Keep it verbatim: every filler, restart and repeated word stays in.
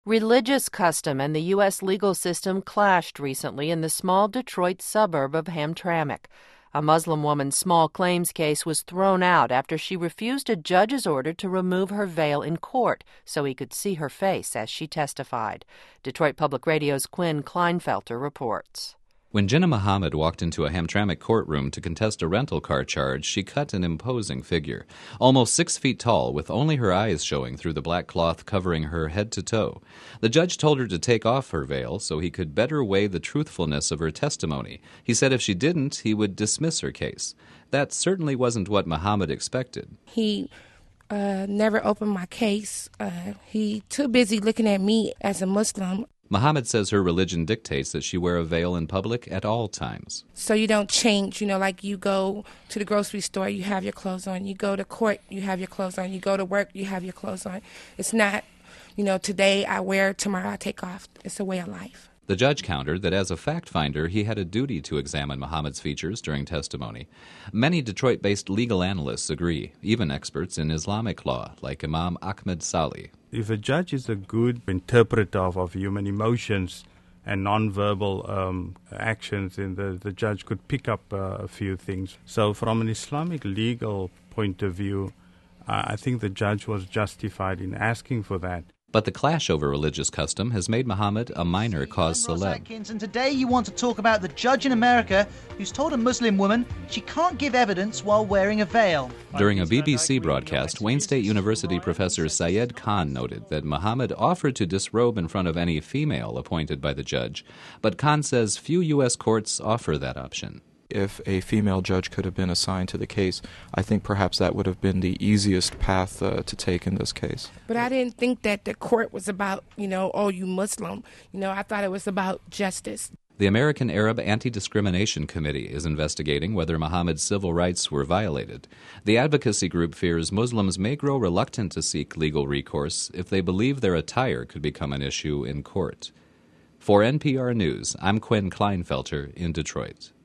Religious custom and the U S legal system clashed recently in the small Detroit suburb of Hamtramck. A Muslim woman's small claims case was thrown out after she refused a judge's order to remove her veil in court so he could see her face as she testified. Detroit Public Radio's Quinn Kleinfelter reports. When Jinnah Muhammad walked into a Hamtramck courtroom to contest a rental car charge, she cut an imposing figure. Almost six feet tall, with only her eyes showing through the black cloth covering her head to toe. The judge told her to take off her veil so he could better weigh the truthfulness of her testimony. He said if she didn't, he would dismiss her case. That certainly wasn't what Muhammad expected. He uh, never opened my case. Uh, he too busy looking at me as a Muslim. Muhammad says her religion dictates that she wear a veil in public at all times. So you don't change, you know, like you go to the grocery store, you have your clothes on. You go to court, you have your clothes on. You go to work, you have your clothes on. It's not, you know, today I wear, tomorrow I take off. It's a way of life. The judge countered that as a fact finder, he had a duty to examine Muhammad's features during testimony. Many Detroit-based legal analysts agree, even experts in Islamic law, like Imam Ahmed Salih. If a judge is a good interpreter of, of human emotions and nonverbal um, actions, then the, the judge could pick up uh, a few things. So from an Islamic legal point of view, uh, I think the judge was justified in asking for that. But the clash over religious custom has made Muhammad a minor cause célèbre. And today you want to talk about the judge in America who's told a Muslim woman she can't give evidence while wearing a veil. During a B B C broadcast, Wayne State University professor Syed Khan noted that Muhammad offered to disrobe in front of any female appointed by the judge, but Khan says few U S courts offer that option. If a female judge could have been assigned to the case, I think perhaps that would have been the easiest path uh, to take in this case. But I didn't think that the court was about, you know, oh, you Muslim. You know, I thought it was about justice. The American Arab Anti-Discrimination Committee is investigating whether Muhammad's civil rights were violated. The advocacy group fears Muslims may grow reluctant to seek legal recourse if they believe their attire could become an issue in court. For N P R News, I'm Quinn Kleinfelter in Detroit.